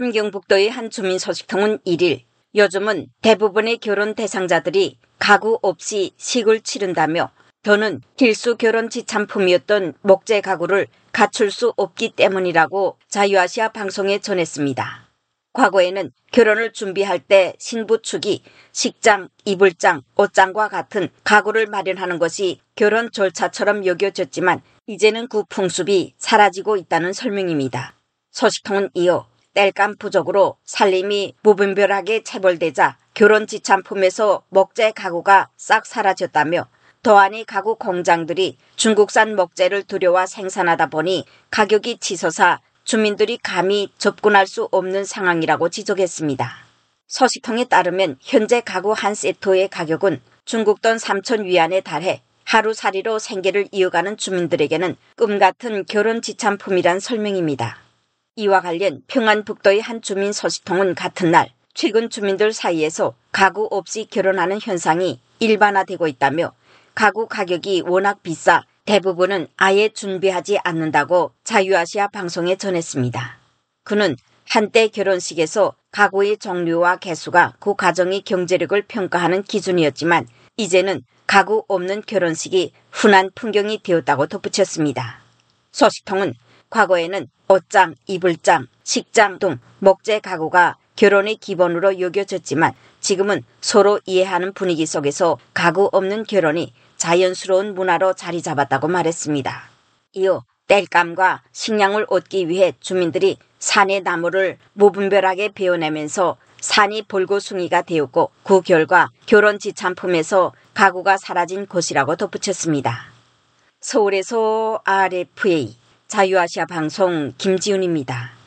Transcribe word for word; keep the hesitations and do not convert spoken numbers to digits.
함경북도의 한 주민 소식통은 일 일 요즘은 대부분의 결혼 대상자들이 가구 없이 식을 치른다며 더는 필수 결혼 지참품이었던 목재 가구를 갖출 수 없기 때문이라고 자유아시아 방송에 전했습니다. 과거에는 결혼을 준비할 때 신부 측이 식장, 이불장, 옷장과 같은 가구를 마련하는 것이 결혼 절차처럼 여겨졌지만 이제는 그 풍습이 사라지고 있다는 설명입니다. 소식통은 이어 땔감 부족으로 살림이 무분별하게 체벌되자 결혼 지참품에서 목재 가구가 싹 사라졌다며 더하니 가구 공장들이 중국산 목재를 들여와 생산하다 보니 가격이 치솟아 주민들이 감히 접근할 수 없는 상황이라고 지적했습니다. 소식통에 따르면 현재 가구 한 세트의 가격은 중국 돈 삼천 위안에 달해 하루살이로 생계를 이어가는 주민들에게는 꿈같은 결혼 지참품이란 설명입니다. 이와 관련 평안북도의 한 주민 소식통은 같은 날 최근 주민들 사이에서 가구 없이 결혼하는 현상이 일반화되고 있다며 가구 가격이 워낙 비싸 대부분은 아예 준비하지 않는다고 자유아시아 방송에 전했습니다. 그는 한때 결혼식에서 가구의 종류와 개수가 그 가정의 경제력을 평가하는 기준이었지만 이제는 가구 없는 결혼식이 흔한 풍경이 되었다고 덧붙였습니다. 소식통은 과거에는 옷장, 이불장, 식장 등 목재 가구가 결혼의 기본으로 여겨졌지만 지금은 서로 이해하는 분위기 속에서 가구 없는 결혼이 자연스러운 문화로 자리 잡았다고 말했습니다. 이어 땔감과 식량을 얻기 위해 주민들이 산의 나무를 무분별하게 베어내면서 산이 볼고숭이가 되었고 그 결과 결혼 지참품에서 가구가 사라진 것이라고 덧붙였습니다. 서울에서 알에프에이 자유아시아 방송 김지훈입니다.